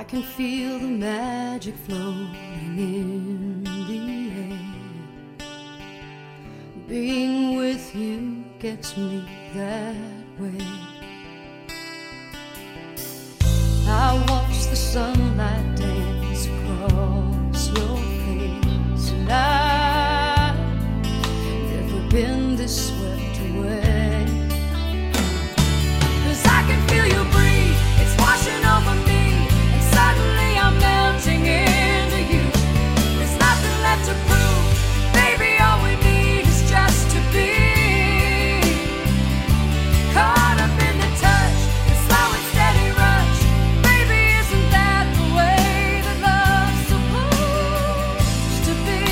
I can feel the magic floating in the air. Being with you gets me that way. I watch the sunlight dance across your face, and I've never been this swept away. 'Cause I can feel you breathe, it's washing over me, and suddenly I'm melting into you. There's nothing left to prove, baby, all we need is just to be caught up in the touch, the slow and steady rush. Baby, isn't that the way that love's supposed to be?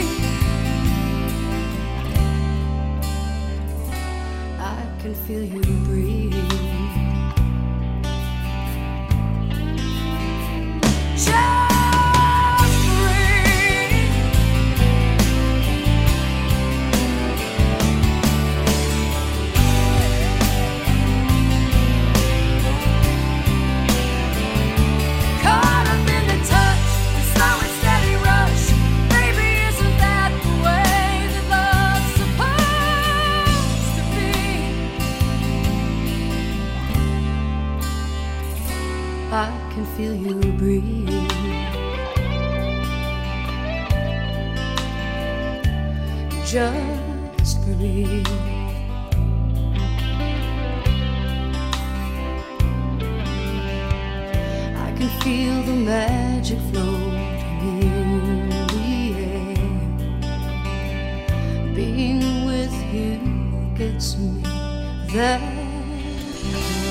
I can feel you breathe. Just breathe. Caught up in the touch, the slow and steady rush. Baby, isn't that the way that love's supposed to be? I can feel you breathe. Just breathe. I can feel the magic floating in the air. Being with you gets me that